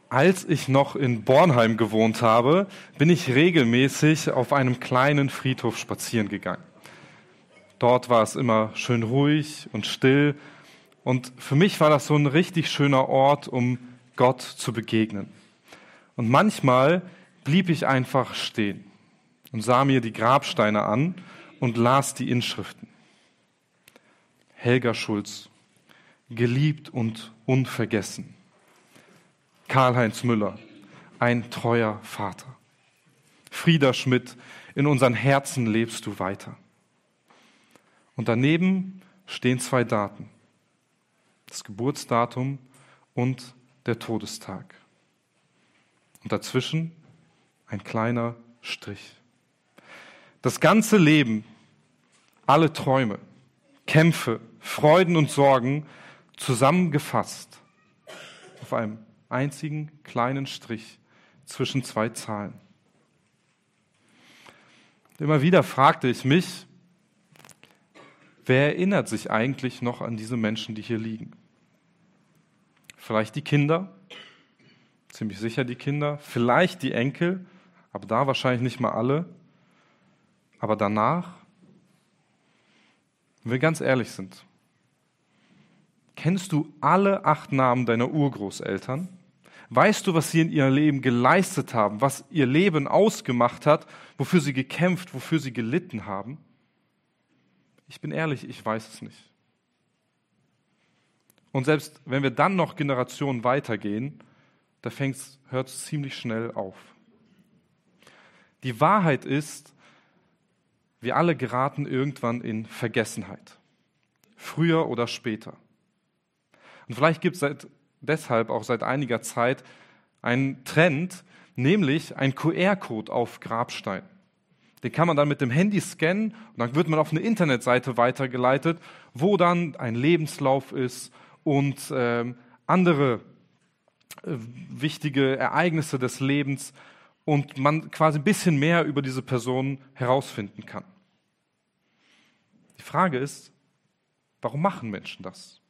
Als ich noch in Bornheim gewohnt habe, bin ich regelmäßig auf einem kleinen Friedhof spazieren gegangen. Dort war es immer schön ruhig und still und für mich war das so ein richtig schöner Ort, um Gott zu begegnen. Und manchmal blieb ich einfach stehen und sah mir die Grabsteine an und las die Inschriften. Helga Schulz, geliebt und unvergessen. Karl-Heinz Müller, ein treuer Vater. Frieda Schmidt, in unseren Herzen lebst du weiter. Und daneben stehen 2 Daten. Das Geburtsdatum und der Todestag. Und dazwischen ein kleiner Strich. Das ganze Leben, alle Träume, Kämpfe, Freuden und Sorgen zusammengefasst auf einem einzigen kleinen Strich zwischen 2 Zahlen. Immer wieder fragte ich mich, wer erinnert sich eigentlich noch an diese Menschen, die hier liegen? Vielleicht die Kinder, ziemlich sicher die Kinder, vielleicht die Enkel, aber da wahrscheinlich nicht mal alle. Aber danach, wenn wir ganz ehrlich sind, kennst du alle 8 Namen deiner Urgroßeltern? Weißt du, was sie in ihrem Leben geleistet haben, was ihr Leben ausgemacht hat, wofür sie gekämpft, wofür sie gelitten haben? Ich bin ehrlich, ich weiß es nicht. Und selbst wenn wir dann noch Generationen weitergehen, da hört es ziemlich schnell auf. Die Wahrheit ist, wir alle geraten irgendwann in Vergessenheit. Früher oder später. Und vielleicht gibt es deshalb auch seit einiger Zeit einen Trend, nämlich ein QR-Code auf Grabsteinen. Den kann man dann mit dem Handy scannen und dann wird man auf eine Internetseite weitergeleitet, wo dann ein Lebenslauf ist und andere wichtige Ereignisse des Lebens und man quasi ein bisschen mehr über diese Person herausfinden kann. Die Frage ist, warum machen Menschen das?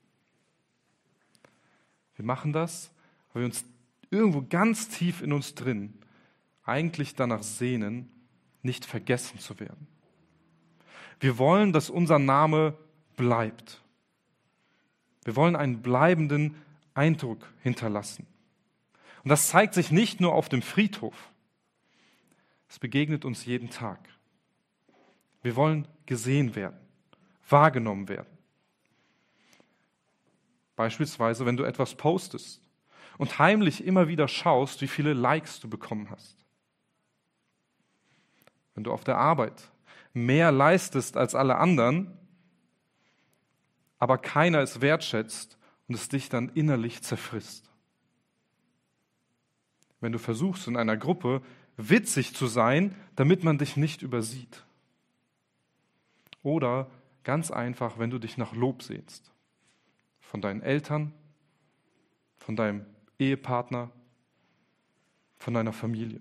Wir machen das, weil wir uns irgendwo ganz tief in uns drin eigentlich danach sehnen, nicht vergessen zu werden. Wir wollen, dass unser Name bleibt. Wir wollen einen bleibenden Eindruck hinterlassen. Und das zeigt sich nicht nur auf dem Friedhof. Es begegnet uns jeden Tag. Wir wollen gesehen werden, wahrgenommen werden. Beispielsweise, wenn du etwas postest und heimlich immer wieder schaust, wie viele Likes du bekommen hast. Wenn du auf der Arbeit mehr leistest als alle anderen, aber keiner es wertschätzt und es dich dann innerlich zerfrisst. Wenn du versuchst, in einer Gruppe witzig zu sein, damit man dich nicht übersieht. Oder ganz einfach, wenn du dich nach Lob sehnst. Von deinen Eltern, von deinem Ehepartner, von deiner Familie.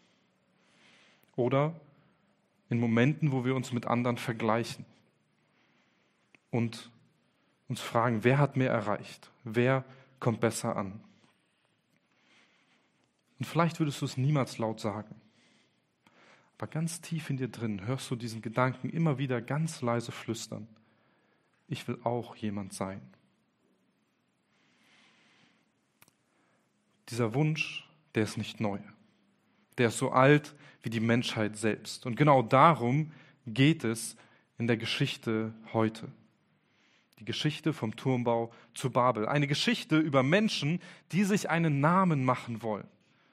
Oder in Momenten, wo wir uns mit anderen vergleichen und uns fragen, wer hat mehr erreicht? Wer kommt besser an? Und vielleicht würdest du es niemals laut sagen. Aber ganz tief in dir drin hörst du diesen Gedanken immer wieder ganz leise flüstern. Ich will auch jemand sein. Dieser Wunsch, der ist nicht neu. Der ist so alt wie die Menschheit selbst. Und genau darum geht es in der Geschichte heute. Die Geschichte vom Turmbau zu Babel. Eine Geschichte über Menschen, die sich einen Namen machen wollen.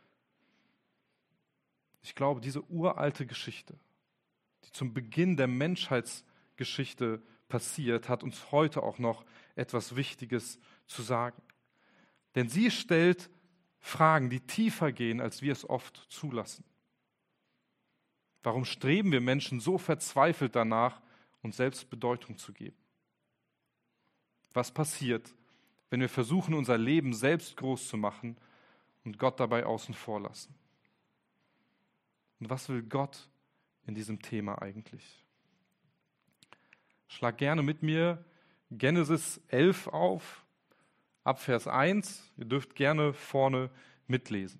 Ich glaube, diese uralte Geschichte, die zum Beginn der Menschheitsgeschichte passiert, hat uns heute auch noch etwas Wichtiges zu sagen. Denn sie stellt Fragen, die tiefer gehen, als wir es oft zulassen. Warum streben wir Menschen so verzweifelt danach, uns selbst Bedeutung zu geben? Was passiert, wenn wir versuchen, unser Leben selbst groß zu machen und Gott dabei außen vor lassen? Und was will Gott in diesem Thema eigentlich? Schlag gerne mit mir Genesis 11 auf, ab Vers 1. Ihr dürft gerne vorne mitlesen.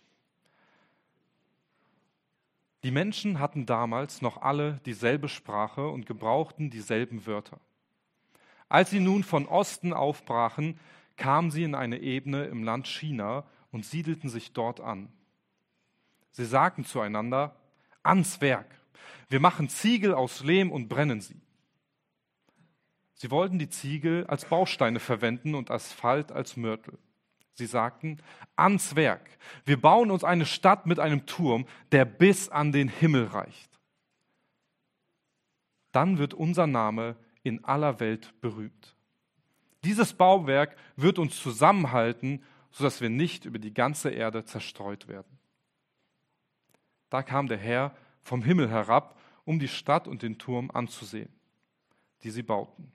Die Menschen hatten damals noch alle dieselbe Sprache und gebrauchten dieselben Wörter. Als sie nun von Osten aufbrachen, kamen sie in eine Ebene im Land China und siedelten sich dort an. Sie sagten zueinander: Ans Werk! Wir machen Ziegel aus Lehm und brennen sie. Sie wollten die Ziegel als Bausteine verwenden und Asphalt als Mörtel. Sie sagten: Ans Werk! Wir bauen uns eine Stadt mit einem Turm, der bis an den Himmel reicht. Dann wird unser Name in aller Welt berühmt. Dieses Bauwerk wird uns zusammenhalten, sodass wir nicht über die ganze Erde zerstreut werden. Da kam der Herr vom Himmel herab, um die Stadt und den Turm anzusehen, die sie bauten.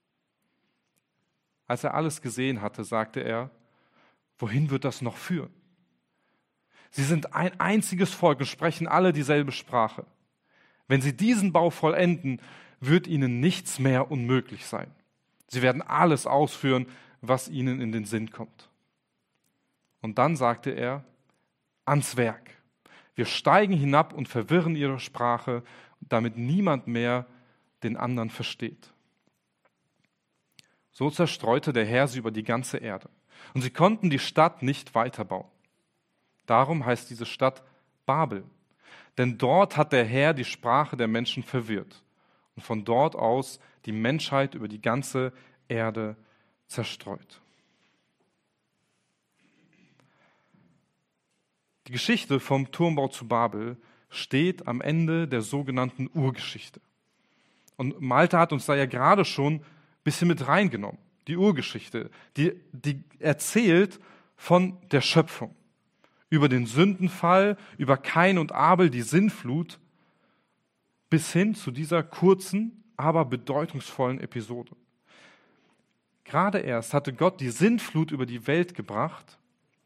Als er alles gesehen hatte, sagte er: Wohin wird das noch führen? Sie sind ein einziges Volk und sprechen alle dieselbe Sprache. Wenn sie diesen Bau vollenden, wird ihnen nichts mehr unmöglich sein. Sie werden alles ausführen, was ihnen in den Sinn kommt. Und dann sagte er: Ans Werk! Wir steigen hinab und verwirren ihre Sprache, damit niemand mehr den anderen versteht. So zerstreute der Herr sie über die ganze Erde. Und sie konnten die Stadt nicht weiterbauen. Darum heißt diese Stadt Babel. Denn dort hat der Herr die Sprache der Menschen verwirrt und von dort aus die Menschheit über die ganze Erde zerstreut. Die Geschichte vom Turmbau zu Babel steht am Ende der sogenannten Urgeschichte. Und Malte hat uns da ja gerade schon ein bisschen mit reingenommen. Die Urgeschichte, die erzählt von der Schöpfung, über den Sündenfall, über Kain und Abel, die Sintflut, bis hin zu dieser kurzen, aber bedeutungsvollen Episode. Gerade erst hatte Gott die Sintflut über die Welt gebracht,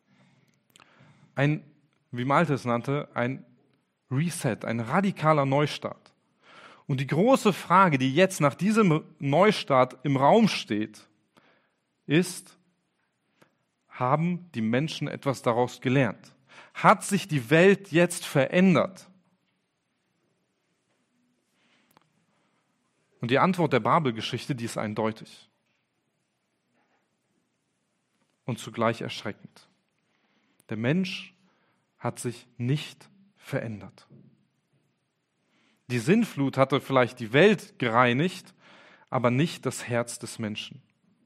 wie Malte es nannte, ein Reset, ein radikaler Neustart. Und die große Frage, die jetzt nach diesem Neustart im Raum steht, ist: Haben die Menschen etwas daraus gelernt? Hat sich die Welt jetzt verändert? Und die Antwort der Babelgeschichte, die ist eindeutig und zugleich erschreckend. Der Mensch hat sich nicht verändert. Die Sintflut hatte vielleicht die Welt gereinigt, aber nicht das Herz des Menschen.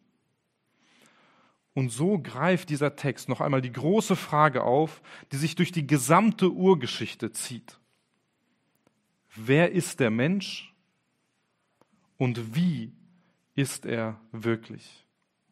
Und so greift dieser Text noch einmal die große Frage auf, die sich durch die gesamte Urgeschichte zieht. Wer ist der Mensch und wie ist er wirklich?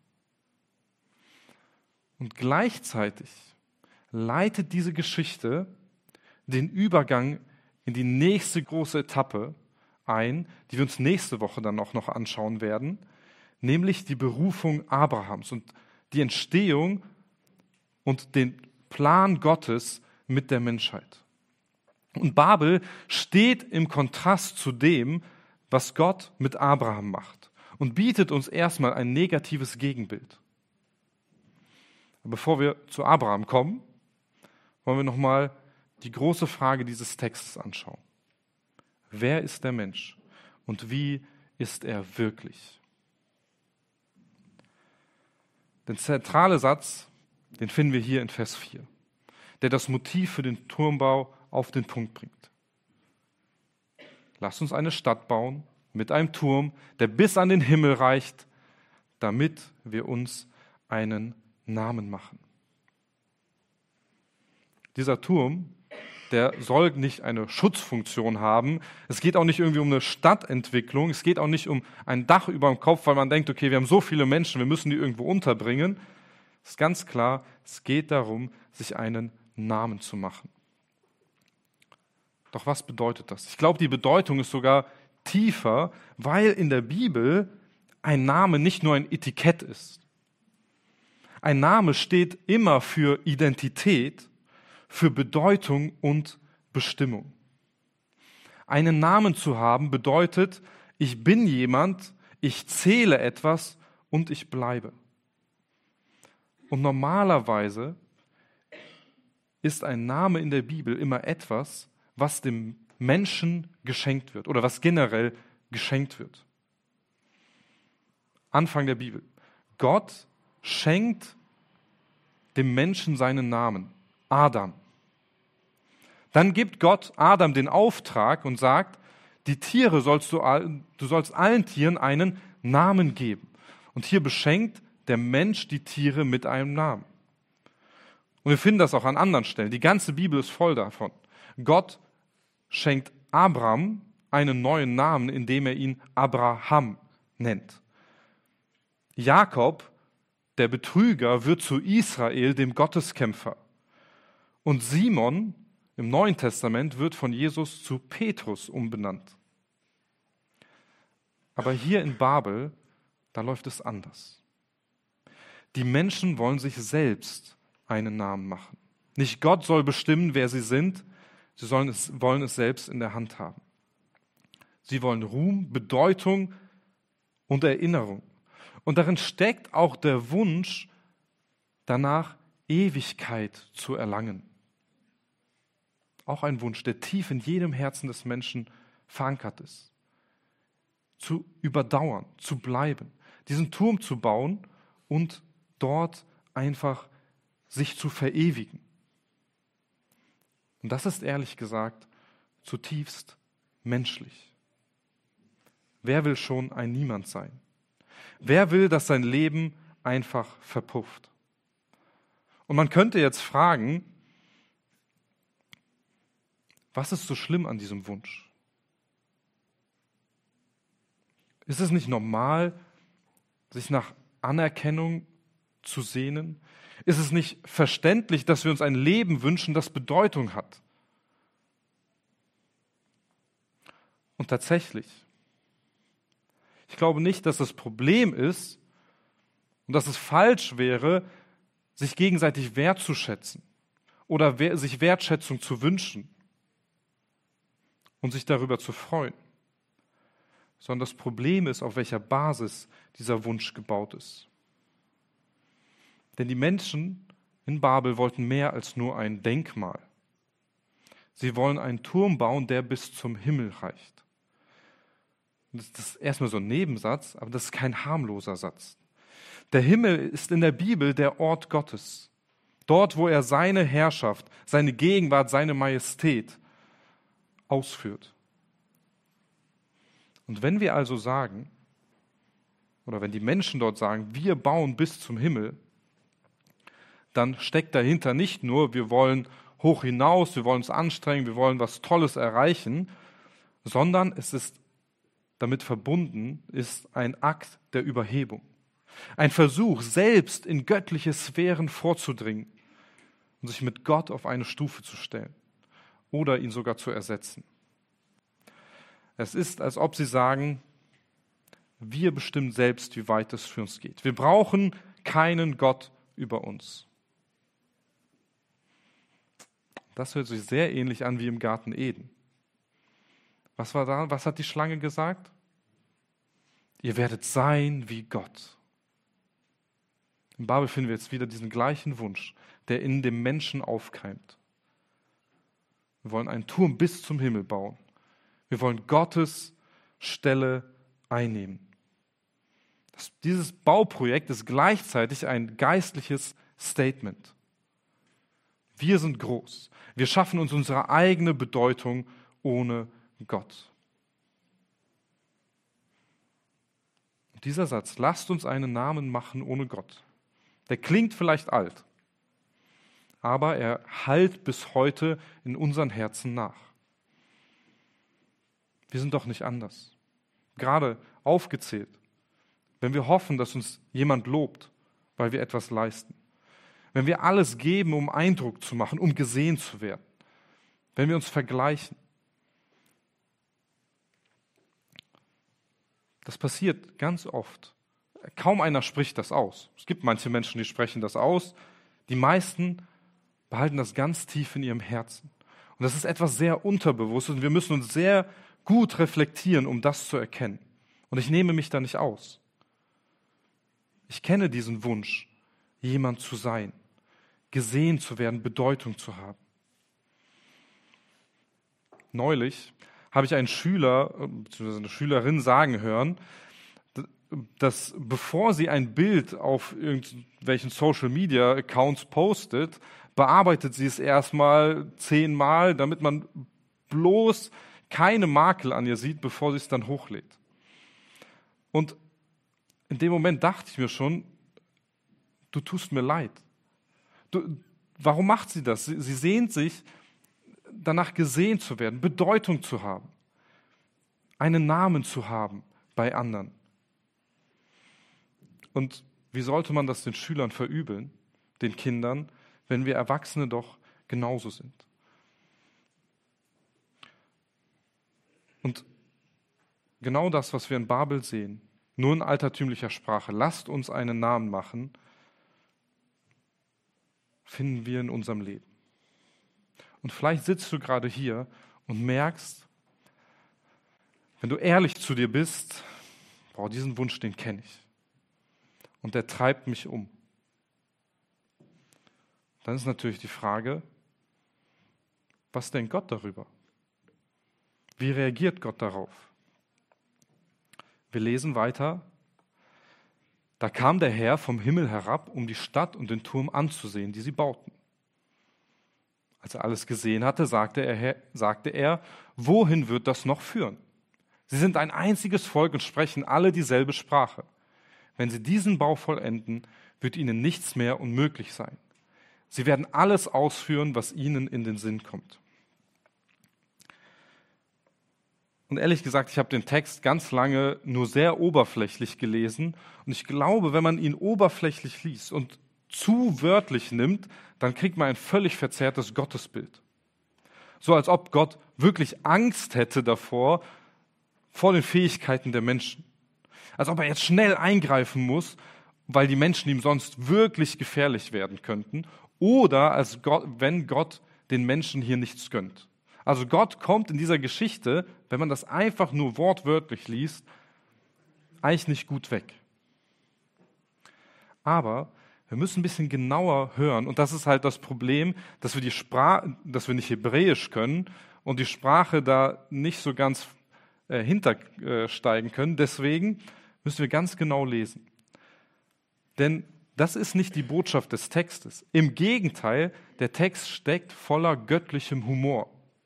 Und gleichzeitig leitet diese Geschichte den Übergang in die nächste große Etappe ein, die wir uns nächste Woche dann auch noch anschauen werden, nämlich die Berufung Abrahams und die Entstehung und den Plan Gottes mit der Menschheit. Und Babel steht im Kontrast zu dem, was Gott mit Abraham macht und bietet uns erstmal ein negatives Gegenbild. Aber bevor wir zu Abraham kommen, wollen wir nochmal die große Frage dieses Textes anschauen. Wer ist der Mensch und wie ist er wirklich? Der zentrale Satz, den finden wir hier in Vers 4, der das Motiv für den Turmbau auf den Punkt bringt. Lasst uns eine Stadt bauen mit einem Turm, der bis an den Himmel reicht, damit wir uns einen Namen machen. Dieser Turm, der soll nicht eine Schutzfunktion haben. Es geht auch nicht irgendwie um eine Stadtentwicklung. Es geht auch nicht um ein Dach über dem Kopf, weil man denkt, okay, wir haben so viele Menschen, wir müssen die irgendwo unterbringen. Es ist ganz klar, es geht darum, sich einen Namen zu machen. Doch was bedeutet das? Ich glaube, die Bedeutung ist sogar tiefer, weil in der Bibel ein Name nicht nur ein Etikett ist. Ein Name steht immer für Identität, für Bedeutung und Bestimmung. Einen Namen zu haben bedeutet, ich bin jemand, ich zähle etwas und ich bleibe. Und normalerweise ist ein Name in der Bibel immer etwas, was dem Menschen geschenkt wird oder was generell geschenkt wird. Anfang der Bibel. Gott schenkt dem Menschen seinen Namen, Adam. Dann gibt Gott Adam den Auftrag und sagt, die Tiere du sollst allen Tieren einen Namen geben. Und hier beschenkt der Mensch die Tiere mit einem Namen. Und wir finden das auch an anderen Stellen. Die ganze Bibel ist voll davon. Gott schenkt Abraham einen neuen Namen, indem er ihn Abraham nennt. Jakob, der Betrüger, wird zu Israel, dem Gotteskämpfer. Und Simon im Neuen Testament wird von Jesus zu Petrus umbenannt. Aber hier in Babel, da läuft es anders. Die Menschen wollen sich selbst einen Namen machen. Nicht Gott soll bestimmen, wer sie sind, sie wollen es selbst in der Hand haben. Sie wollen Ruhm, Bedeutung und Erinnerung. Und darin steckt auch der Wunsch, danach Ewigkeit zu erlangen. Auch ein Wunsch, der tief in jedem Herzen des Menschen verankert ist. Zu überdauern, zu bleiben, diesen Turm zu bauen und dort einfach sich zu verewigen. Und das ist ehrlich gesagt zutiefst menschlich. Wer will schon ein Niemand sein? Wer will, dass sein Leben einfach verpufft? Und man könnte jetzt fragen, was ist so schlimm an diesem Wunsch? Ist es nicht normal, sich nach Anerkennung zu sehnen? Ist es nicht verständlich, dass wir uns ein Leben wünschen, das Bedeutung hat? Und tatsächlich, ich glaube nicht, dass das Problem ist und dass es falsch wäre, sich gegenseitig wertzuschätzen oder sich Wertschätzung zu wünschen und sich darüber zu freuen. Sondern das Problem ist, auf welcher Basis dieser Wunsch gebaut ist. Denn die Menschen in Babel wollten mehr als nur ein Denkmal. Sie wollen einen Turm bauen, der bis zum Himmel reicht. Das ist erstmal so ein Nebensatz, aber das ist kein harmloser Satz. Der Himmel ist in der Bibel der Ort Gottes. Dort, wo er seine Herrschaft, seine Gegenwart, seine Majestät ausführt. Und wenn wir also sagen, oder wenn die Menschen dort sagen, wir bauen bis zum Himmel, dann steckt dahinter nicht nur, wir wollen hoch hinaus, wir wollen uns anstrengen, wir wollen was Tolles erreichen, sondern es ist damit verbunden, ist ein Akt der Überhebung. Ein Versuch, selbst in göttliche Sphären vorzudringen und sich mit Gott auf eine Stufe zu stellen oder ihn sogar zu ersetzen. Es ist, als ob sie sagen, wir bestimmen selbst, wie weit es für uns geht. Wir brauchen keinen Gott über uns. Das hört sich sehr ähnlich an wie im Garten Eden. Was war da? Was hat die Schlange gesagt? Ihr werdet sein wie Gott. In Babel finden wir jetzt wieder diesen gleichen Wunsch, der in dem Menschen aufkeimt. Wir wollen einen Turm bis zum Himmel bauen. Wir wollen Gottes Stelle einnehmen. Dieses Bauprojekt ist gleichzeitig ein geistliches Statement. Wir sind groß. Wir schaffen uns unsere eigene Bedeutung ohne Gott. Und dieser Satz, lasst uns einen Namen machen ohne Gott, der klingt vielleicht alt, aber er hallt bis heute in unseren Herzen nach. Wir sind doch nicht anders. Gerade aufgezählt, wenn wir hoffen, dass uns jemand lobt, weil wir etwas leisten. Wenn wir alles geben, um Eindruck zu machen, um gesehen zu werden. Wenn wir uns vergleichen. Das passiert ganz oft. Kaum einer spricht das aus. Es gibt manche Menschen, die sprechen das aus. Die meisten behalten das ganz tief in ihrem Herzen. Und das ist etwas sehr Unterbewusstes und wir müssen uns sehr gut reflektieren, um das zu erkennen. Und ich nehme mich da nicht aus. Ich kenne diesen Wunsch, jemand zu sein. gesehen zu werden, Bedeutung zu haben. Neulich habe ich einen Schüler bzw. eine Schülerin sagen hören, dass bevor sie ein Bild auf irgendwelchen Social-Media-Accounts postet, bearbeitet sie es erstmal 10-mal, damit man bloß keine Makel an ihr sieht, bevor sie es dann hochlädt. Und in dem Moment dachte ich mir schon, du tust mir leid. Warum macht sie das? Sie sehnt sich danach, gesehen zu werden, Bedeutung zu haben, einen Namen zu haben bei anderen. Und wie sollte man das den Schülern verübeln, den Kindern, wenn wir Erwachsene doch genauso sind? Und genau das, was wir in Babel sehen, nur in altertümlicher Sprache, lasst uns einen Namen machen, finden wir in unserem Leben. Und vielleicht sitzt du gerade hier und merkst, wenn du ehrlich zu dir bist, diesen Wunsch, den kenne ich. Und der treibt mich um. Dann ist natürlich die Frage, was denkt Gott darüber? Wie reagiert Gott darauf? Wir lesen weiter. Da kam der Herr vom Himmel herab, um die Stadt und den Turm anzusehen, die sie bauten. Als er alles gesehen hatte, sagte er, wohin wird das noch führen? Sie sind ein einziges Volk und sprechen alle dieselbe Sprache. Wenn sie diesen Bau vollenden, wird ihnen nichts mehr unmöglich sein. Sie werden alles ausführen, was ihnen in den Sinn kommt. Und ehrlich gesagt, ich habe den Text ganz lange nur sehr oberflächlich gelesen. Und ich glaube, wenn man ihn oberflächlich liest und zu wörtlich nimmt, dann kriegt man ein völlig verzerrtes Gottesbild. So als ob Gott wirklich Angst hätte davor, vor den Fähigkeiten der Menschen. Als ob er jetzt schnell eingreifen muss, weil die Menschen ihm sonst wirklich gefährlich werden könnten. Oder wenn Gott den Menschen hier nichts gönnt. Also Gott kommt in dieser Geschichte, wenn man das einfach nur wortwörtlich liest, eigentlich nicht gut weg. Aber wir müssen ein bisschen genauer hören. Und das ist halt das Problem, dass wir nicht Hebräisch können und die Sprache da nicht so ganz hintersteigen können. Deswegen müssen wir ganz genau lesen. Denn das ist nicht die Botschaft des Textes. Im Gegenteil, der Text steckt voller göttlichem Humor.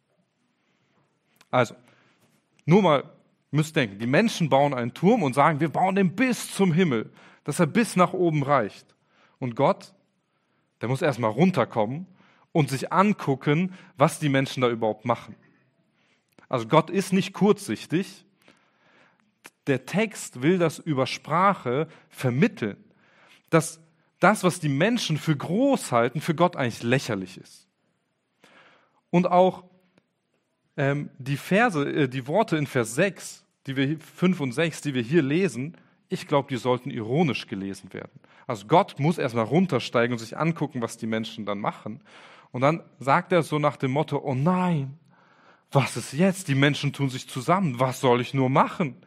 Also, nur mal, müsst denken, die Menschen bauen einen Turm und sagen, wir bauen den bis zum Himmel, dass er bis nach oben reicht. Und Gott, der muss erstmal runterkommen und sich angucken, was die Menschen da überhaupt machen. Also Gott ist nicht kurzsichtig. Der Text will das über Sprache vermitteln, dass das, was die Menschen für groß halten, für Gott eigentlich lächerlich ist. Und auch die Worte in Vers 6, 5 und 6, die wir hier lesen, ich glaube, die sollten ironisch gelesen werden. Also Gott muss erstmal runtersteigen und sich angucken, was die Menschen dann machen. Und dann sagt er so nach dem Motto, oh nein, was ist jetzt? Die Menschen tun sich zusammen, was soll ich nur machen?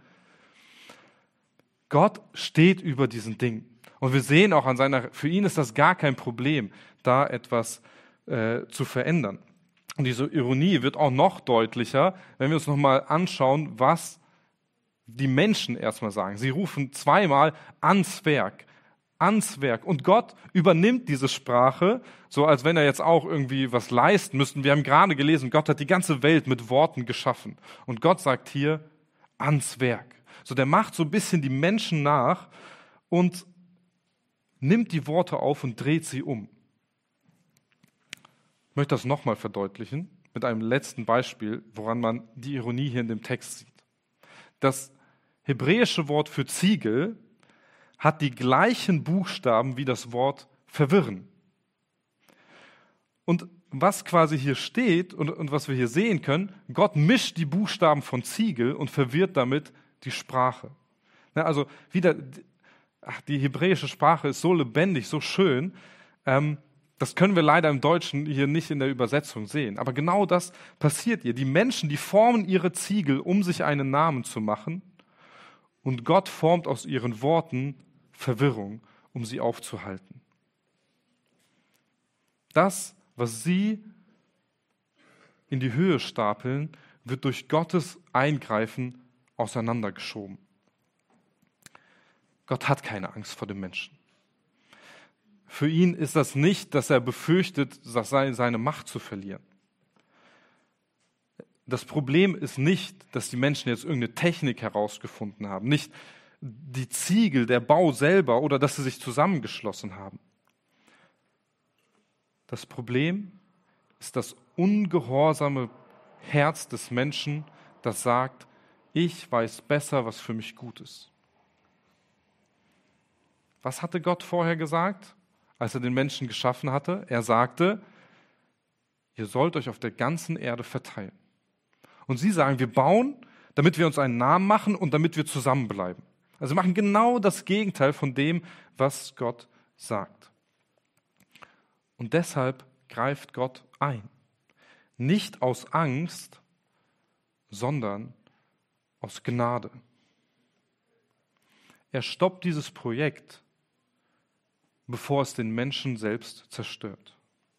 Gott steht über diesen Dingen. Und wir sehen auch für ihn ist das gar kein Problem, da etwas zu verändern. Und diese Ironie wird auch noch deutlicher, wenn wir uns nochmal anschauen, was die Menschen erstmal sagen. Sie rufen zweimal ans Werk. Ans Werk. Und Gott übernimmt diese Sprache, so als wenn er jetzt auch irgendwie was leisten müsste. Wir haben gerade gelesen, Gott hat die ganze Welt mit Worten geschaffen. Und Gott sagt hier, ans Werk. So, der macht so ein bisschen die Menschen nach und nimmt die Worte auf und dreht sie um. Ich möchte das nochmal verdeutlichen mit einem letzten Beispiel, woran man die Ironie hier in dem Text sieht. Das hebräische Wort für Ziegel hat die gleichen Buchstaben wie das Wort verwirren. Und was quasi hier steht und was wir hier sehen können, Gott mischt die Buchstaben von Ziegel und verwirrt damit die Sprache. Also wieder, die hebräische Sprache ist so lebendig, so schön, das können wir leider im Deutschen hier nicht in der Übersetzung sehen. Aber genau das passiert hier. Die Menschen, die formen ihre Ziegel, um sich einen Namen zu machen. Und Gott formt aus ihren Worten Verwirrung, um sie aufzuhalten. Das, was sie in die Höhe stapeln, wird durch Gottes Eingreifen auseinandergeschoben. Gott hat keine Angst vor dem Menschen. Für ihn ist das nicht, dass er befürchtet, seine Macht zu verlieren. Das Problem ist nicht, dass die Menschen jetzt irgendeine Technik herausgefunden haben, nicht die Ziegel, der Bau selber oder dass sie sich zusammengeschlossen haben. Das Problem ist das ungehorsame Herz des Menschen, das sagt, ich weiß besser, was für mich gut ist. Was hatte Gott vorher gesagt, als er den Menschen geschaffen hatte? Er sagte, ihr sollt euch auf der ganzen Erde verteilen. Und sie sagen, wir bauen, damit wir uns einen Namen machen und damit wir zusammenbleiben. Also wir machen genau das Gegenteil von dem, was Gott sagt. Und deshalb greift Gott ein. Nicht aus Angst, sondern aus Gnade. Er stoppt dieses Projekt, bevor es den Menschen selbst zerstört.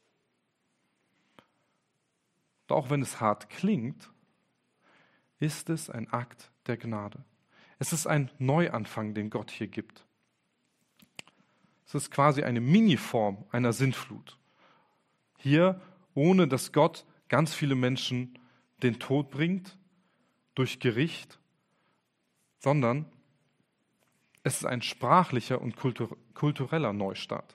Und auch wenn es hart klingt, ist es ein Akt der Gnade. Es ist ein Neuanfang, den Gott hier gibt. Es ist quasi eine Miniform einer Sintflut. Hier, ohne dass Gott ganz viele Menschen den Tod bringt, durch Gericht, sondern es ist ein sprachlicher und kultureller Neustart.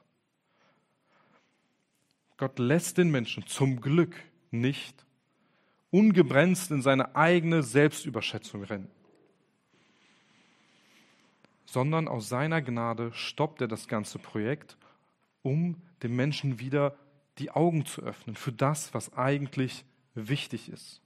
Gott lässt den Menschen zum Glück nicht ungebremst in seine eigene Selbstüberschätzung rennen, sondern aus seiner Gnade stoppt er das ganze Projekt, um dem Menschen wieder die Augen zu öffnen für das, was eigentlich wichtig ist.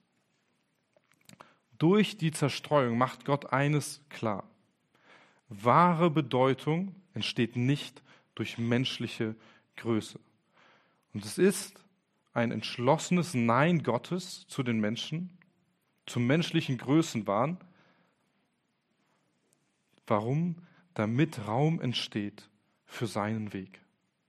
Durch die Zerstreuung macht Gott eines klar. Wahre Bedeutung entsteht nicht durch menschliche Größe. Und es ist ein entschlossenes Nein Gottes zu den Menschen, zum menschlichen Größenwahn. Warum? Damit Raum entsteht für seinen Weg.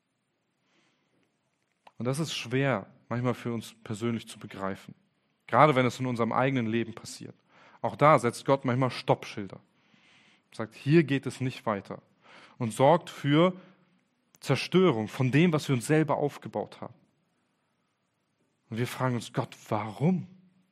Und das ist schwer, manchmal für uns persönlich zu begreifen. Gerade wenn es in unserem eigenen Leben passiert. Auch da setzt Gott manchmal Stoppschilder. Sagt, hier geht es nicht weiter. Und sorgt für Zerstörung von dem, was wir uns selber aufgebaut haben. Und wir fragen uns, Gott, warum?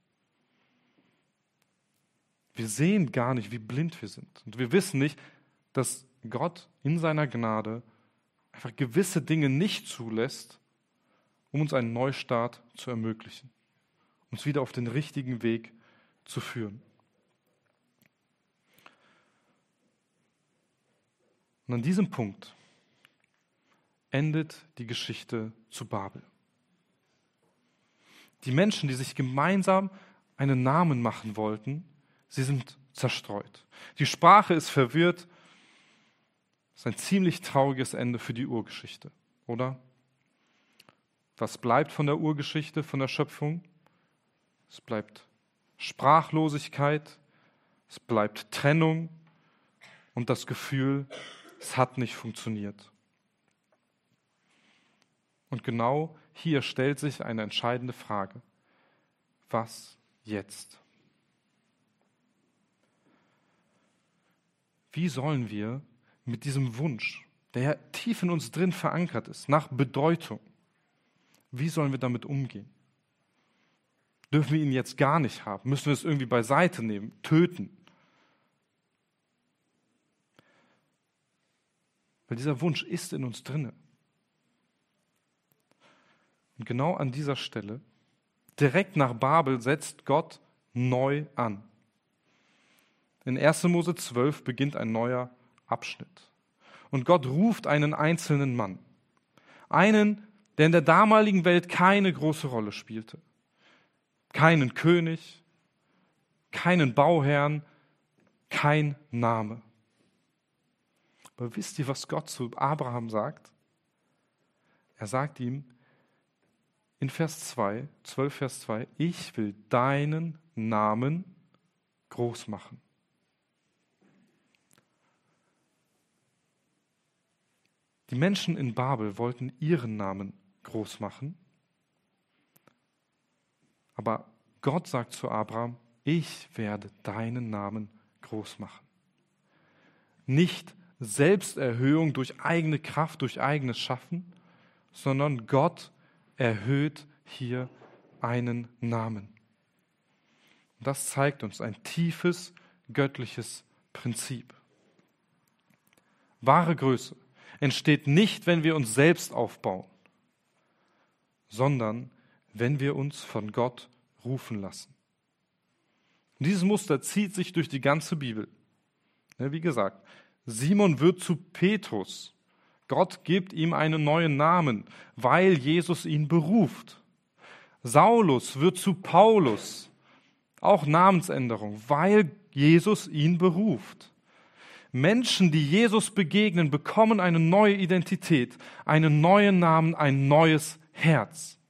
Wir sehen gar nicht, wie blind wir sind. Und wir wissen nicht, dass Gott in seiner Gnade einfach gewisse Dinge nicht zulässt, um uns einen Neustart zu ermöglichen, uns wieder auf den richtigen Weg zu führen. Und an diesem Punkt endet die Geschichte zu Babel. Die Menschen, die sich gemeinsam einen Namen machen wollten, sie sind zerstreut. Die Sprache ist verwirrt. Das ist ein ziemlich trauriges Ende für die Urgeschichte, oder? Was bleibt von der Urgeschichte, von der Schöpfung? Es bleibt Sprachlosigkeit, es bleibt Trennung und das Gefühl, es hat nicht funktioniert. Und genau hier stellt sich eine entscheidende Frage. Was jetzt? Wie sollen wir mit diesem Wunsch, der ja tief in uns drin verankert ist, nach Bedeutung, wie sollen wir damit umgehen? Dürfen wir ihn jetzt gar nicht haben? Müssen wir es irgendwie beiseite nehmen, töten? Weil dieser Wunsch ist in uns drinne. Und genau an dieser Stelle, direkt nach Babel, setzt Gott neu an. In 1. Mose 12 beginnt ein neuer Abschnitt. Und Gott ruft einen einzelnen Mann. Einen, der in der damaligen Welt keine große Rolle spielte. Keinen König, keinen Bauherrn, kein Name. Aber wisst ihr, was Gott zu Abraham sagt? Er sagt ihm in Vers 2, 12 Vers 2, ich will deinen Namen groß machen. Die Menschen in Babel wollten ihren Namen groß machen. Aber Gott sagt zu Abraham, ich werde deinen Namen groß machen. Nicht Selbsterhöhung durch eigene Kraft, durch eigenes Schaffen, sondern Gott erhöht hier einen Namen. Und das zeigt uns ein tiefes göttliches Prinzip. Wahre Größe entsteht nicht, wenn wir uns selbst aufbauen, sondern wenn wir uns von Gott rufen lassen. Und dieses Muster zieht sich durch die ganze Bibel. Wie gesagt, Simon wird zu Petrus. Gott gibt ihm einen neuen Namen, weil Jesus ihn beruft. Saulus wird zu Paulus. Auch Namensänderung, weil Jesus ihn beruft. Menschen, die Jesus begegnen, bekommen eine neue Identität, einen neuen Namen, ein neues Herz.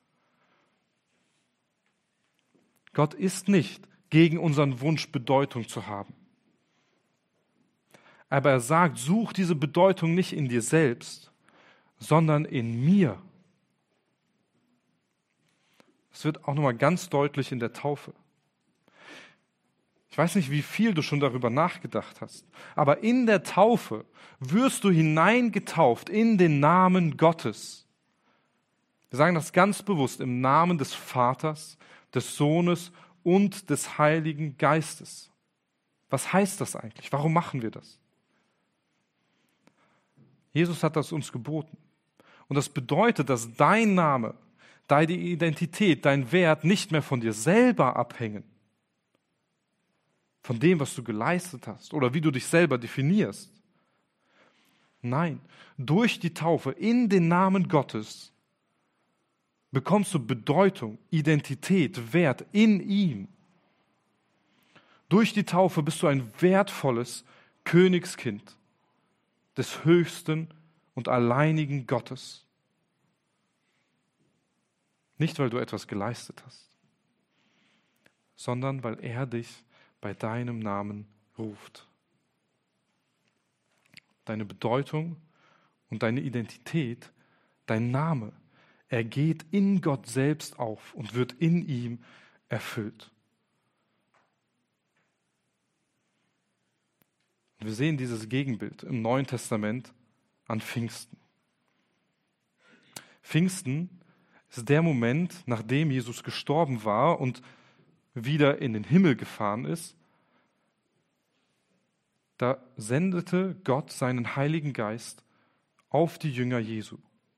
Gott ist nicht gegen unseren Wunsch, Bedeutung zu haben. Aber er sagt, such diese Bedeutung nicht in dir selbst, sondern in mir. Das wird auch nochmal ganz deutlich in der Taufe. Ich weiß nicht, wie viel du schon darüber nachgedacht hast, aber in der Taufe wirst du hineingetauft in den Namen Gottes. Wir sagen das ganz bewusst, im Namen des Vaters, des Sohnes und des Heiligen Geistes. Was heißt das eigentlich? Warum machen wir das? Jesus hat das uns geboten. Und das bedeutet, dass dein Name, deine Identität, dein Wert nicht mehr von dir selber abhängen, von dem, was du geleistet hast oder wie du dich selber definierst. Nein, durch die Taufe in den Namen Gottes bekommst du Bedeutung, Identität, Wert in ihm. Durch die Taufe bist du ein wertvolles Königskind des höchsten und alleinigen Gottes. Nicht, weil du etwas geleistet hast, sondern weil er dich bei deinem Namen ruft. Deine Bedeutung und deine Identität, dein Name, er geht in Gott selbst auf und wird in ihm erfüllt. Und wir sehen dieses Gegenbild im Neuen Testament an Pfingsten. Pfingsten ist der Moment, nachdem Jesus gestorben war und wieder in den Himmel gefahren ist. Da sendete Gott seinen Heiligen Geist auf die Jünger Jesu.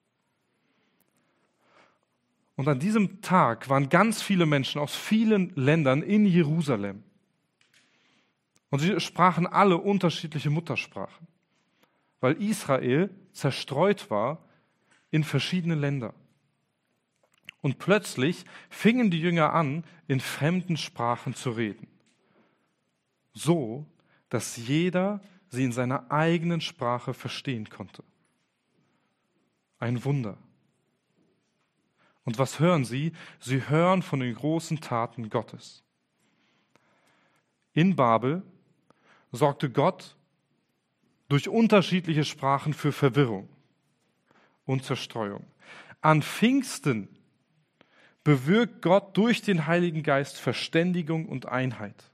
Und an diesem Tag waren ganz viele Menschen aus vielen Ländern in Jerusalem. Und sie sprachen alle unterschiedliche Muttersprachen, weil Israel zerstreut war in verschiedene Länder. Und plötzlich fingen die Jünger an, in fremden Sprachen zu reden. So, dass jeder sie in seiner eigenen Sprache verstehen konnte. Ein Wunder. Und was hören sie? Sie hören von den großen Taten Gottes. In Babel sorgte Gott durch unterschiedliche Sprachen für Verwirrung und Zerstreuung. An Pfingsten bewirkt Gott durch den Heiligen Geist Verständigung und Einheit.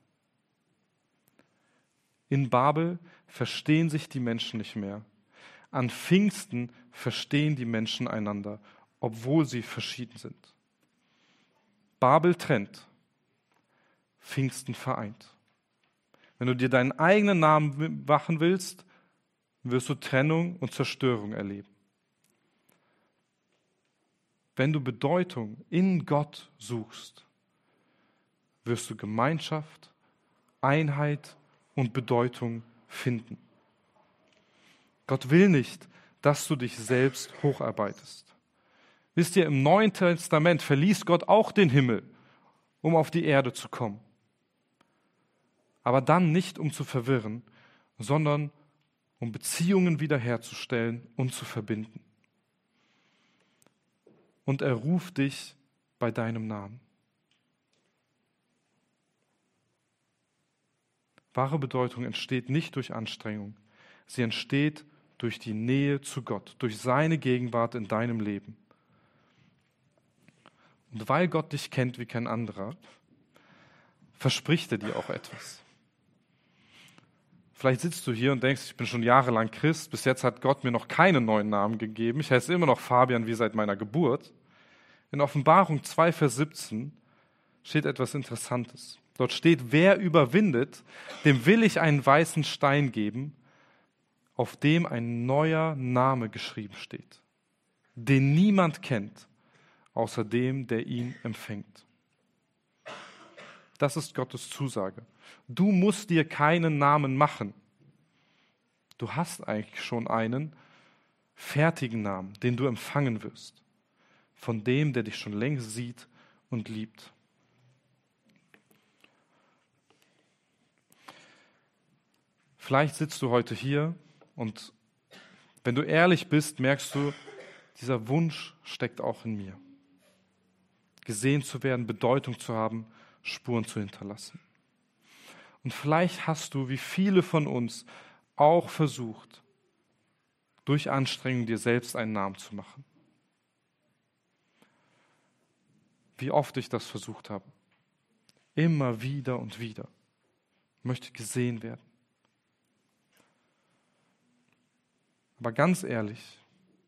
In Babel verstehen sich die Menschen nicht mehr. An Pfingsten verstehen die Menschen einander, obwohl sie verschieden sind. Babel trennt, Pfingsten vereint. Wenn du dir deinen eigenen Namen machen willst, wirst du Trennung und Zerstörung erleben. Wenn du Bedeutung in Gott suchst, wirst du Gemeinschaft, Einheit und Bedeutung finden. Gott will nicht, dass du dich selbst hocharbeitest. Wisst ihr, im Neuen Testament verließ Gott auch den Himmel, um auf die Erde zu kommen. Aber dann nicht, um zu verwirren, sondern um Beziehungen wiederherzustellen und zu verbinden. Und er ruft dich bei deinem Namen. Wahre Bedeutung entsteht nicht durch Anstrengung. Sie entsteht durch die Nähe zu Gott, durch seine Gegenwart in deinem Leben. Und weil Gott dich kennt wie kein anderer, verspricht er dir auch etwas. Vielleicht sitzt du hier und denkst, ich bin schon jahrelang Christ, bis jetzt hat Gott mir noch keinen neuen Namen gegeben. Ich heiße immer noch Fabian wie seit meiner Geburt. In Offenbarung 2, Vers 17 steht etwas Interessantes. Dort steht, wer überwindet, dem will ich einen weißen Stein geben, auf dem ein neuer Name geschrieben steht, den niemand kennt, außer dem, der ihn empfängt. Das ist Gottes Zusage. Du musst dir keinen Namen machen. Du hast eigentlich schon einen fertigen Namen, den du empfangen wirst, von dem, der dich schon längst sieht und liebt. Vielleicht sitzt du heute hier und wenn du ehrlich bist, merkst du, dieser Wunsch steckt auch in mir. Gesehen zu werden, Bedeutung zu haben, Spuren zu hinterlassen. Und vielleicht hast du, wie viele von uns, auch versucht, durch Anstrengung dir selbst einen Namen zu machen. Wie oft ich das versucht habe. Immer wieder und wieder. Ich möchte gesehen werden. Aber ganz ehrlich,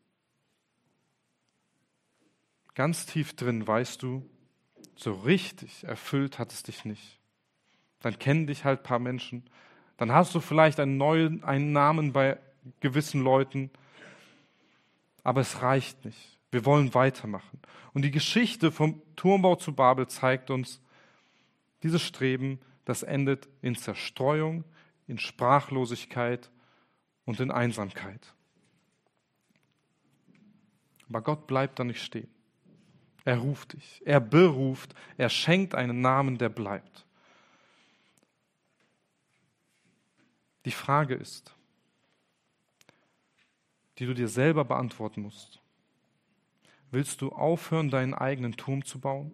ganz tief drin weißt du, so richtig erfüllt hat es dich nicht. Dann kennen dich halt ein paar Menschen. Dann hast du vielleicht einen Namen bei gewissen Leuten. Aber es reicht nicht. Wir wollen weitermachen. Und die Geschichte vom Turmbau zu Babel zeigt uns, dieses Streben, das endet in Zerstreuung, in Sprachlosigkeit und in Einsamkeit. Aber Gott bleibt da nicht stehen. Er ruft dich, er beruft, er schenkt einen Namen, der bleibt. Die Frage ist, die du dir selber beantworten musst. Willst du aufhören, deinen eigenen Turm zu bauen?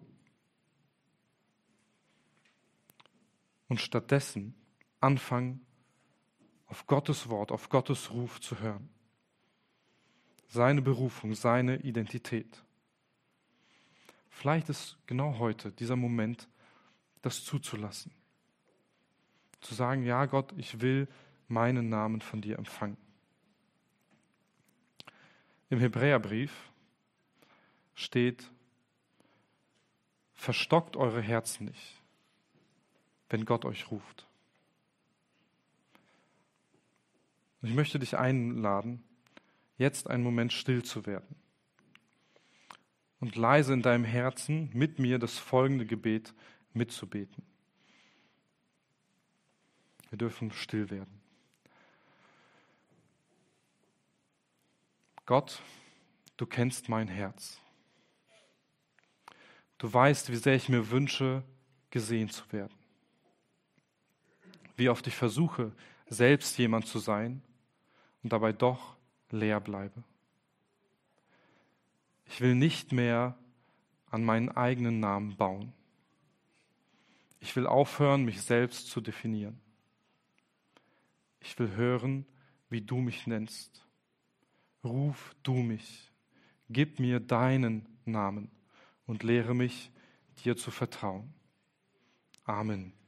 Und stattdessen anfangen, auf Gottes Wort, auf Gottes Ruf zu hören. Seine Berufung, seine Identität. Vielleicht ist genau heute dieser Moment, das zuzulassen. Zu sagen, ja Gott, ich will meinen Namen von dir empfangen. Im Hebräerbrief steht, verstockt eure Herzen nicht, wenn Gott euch ruft. Und ich möchte dich einladen, jetzt einen Moment still zu werden und leise in deinem Herzen mit mir das folgende Gebet mitzubeten. Wir dürfen still werden. Gott, du kennst mein Herz. Du weißt, wie sehr ich mir wünsche, gesehen zu werden. Wie oft ich versuche, selbst jemand zu sein und dabei doch leer bleibe. Ich will nicht mehr an meinen eigenen Namen bauen. Ich will aufhören, mich selbst zu definieren. Ich will hören, wie du mich nennst. Ruf du mich. Gib mir deinen Namen und lehre mich, dir zu vertrauen. Amen.